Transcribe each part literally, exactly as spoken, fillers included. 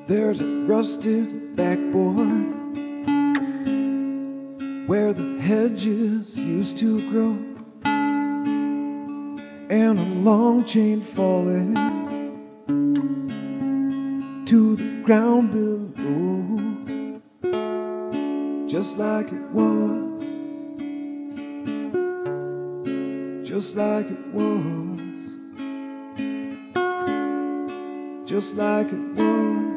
There's a rusted backboard where the hedges used to grow, and a long chain falling to the ground below, just like it was, just like it was, just like it was,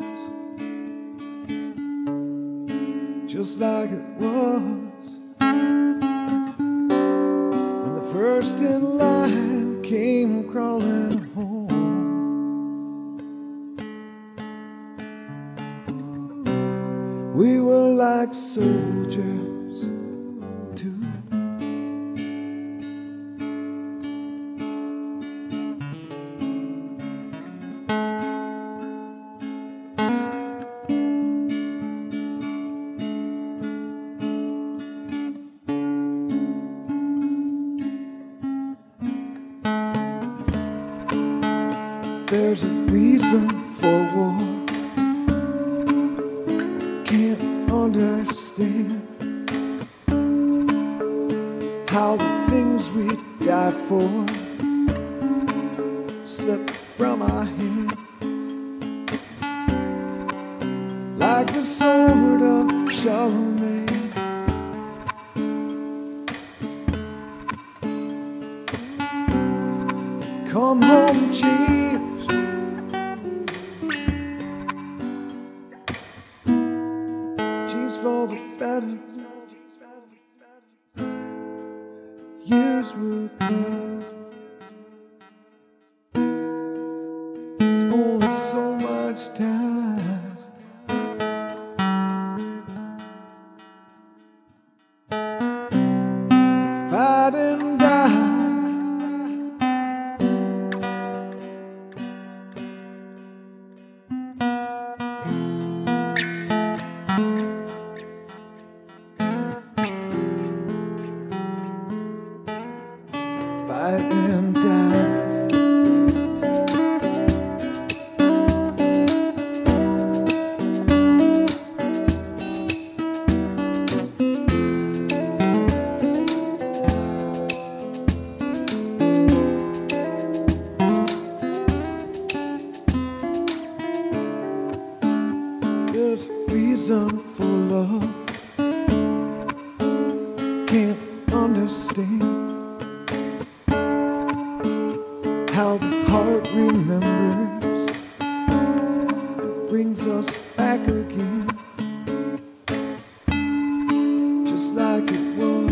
just like it was. When the first in line came crawling home, we were like soldiers too. There's a reason for war, can't understand how the things we'd die for slip from our hands, like the sword of Charlemagne. Come home changed, changed for the better. Years were tough, there's only so much time. Fight and die, fight and die. There's a reason for love, can't understand how the heart remembers, brings us back again, just like it was,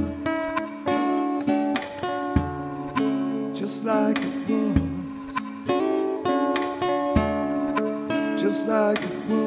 just like it was, just like it was.